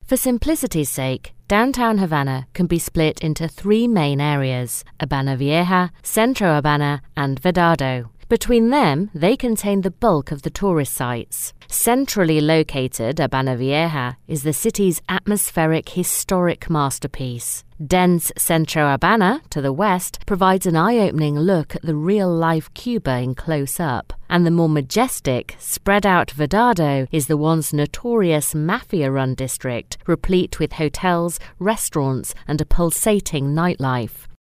For simplicity's sake, downtown Havana can be split into three main areas: Habana Vieja, Centro Habana, and Vedado. Between them, they contain the bulk of the tourist sites. Centrally located, Habana Vieja is the city's atmospheric historic masterpiece. Dense Centro Habana, to the west, provides an eye-opening look at the real-life Cuba in close-up. And the more majestic, spread-out Vedado is the once notorious mafia-run district, replete with hotels, restaurants, and a pulsating nightlife.